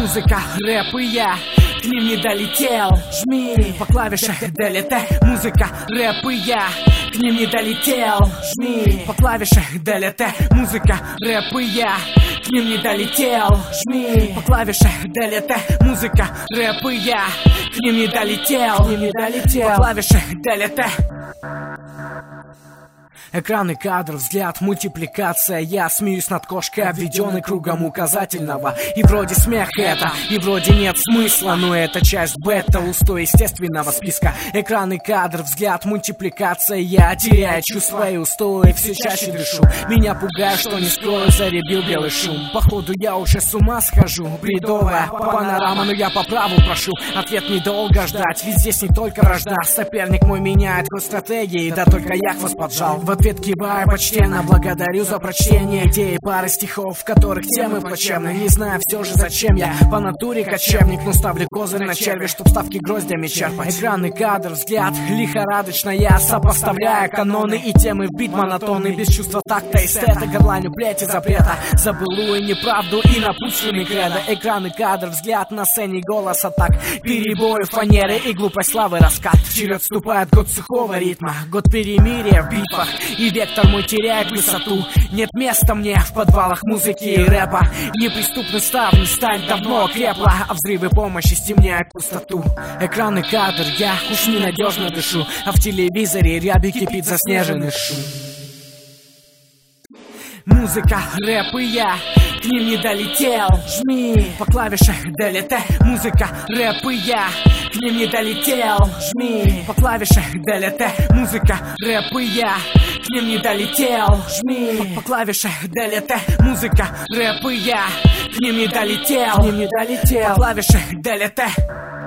Музыка, рэп и я к ним не долетел. Жми по клавише ДЛТ. Музыка, рэп и я к ним не долетел. Жми по клавише ДЛТ. Музыка, рэп и я к ним не долетел. Жми по клавише ДЛТ. Музыка, рэп и я к ним не долетел. По клавише ДЛТ. Экран и кадр, взгляд, мультипликация. Я смеюсь над кошкой, обведенной кругом указательного. И вроде смех это, и вроде нет смысла, но это часть бета-устой естественного списка. Экран и кадр, взгляд, мультипликация. Я теряю чувства и устои, все чаще дышу. Меня пугает, что не скрою, заребил белый шум. Походу я уже с ума схожу, бредовая панорама, но я по праву прошу. Ответ недолго ждать, ведь здесь не только вражда. Соперник мой меняет ход стратегии, да только я хвост поджал. В ответ киваю почтенно, благодарю за прочтение идеи пары стихов, в которых темы плачевны. Не знаю все же зачем я по натуре кочевник, но ставлю козырь на черви, чтоб ставки гроздями черпать. Экран и кадр, взгляд, лихорадочно я сопоставляю каноны и темы в бит монотонный. Без чувства такта эстета, горланю плети запрета. За былую неправду и напутственный кредо. Экран и кадр, взгляд на сцене, голос атак, перебои фанеры и глупость славы раскат. Вперед вступает год сухого ритма, год перемирия в битвах, и вектор мой теряет высоту. Нет места мне в подвалах музыки и рэпа. Неприступный ставни сталь давно крепла, а взрывы помощи стемняют пустоту. Экран и кадр, я уж ненадежно дышу, а в телевизоре ряби кипит заснеженный шум. Музыка, рэп и я к ним не долетел. Жми по клавише ДЛТ. Музыка, рэп и я к ним не долетел. Жми по клавише ДЛТ. Музыка, рэп и я к ним не долетел. Жми по клавише ДЛТ. Музыка, рэп и я к ним не долетел. По клавише ДЛТ.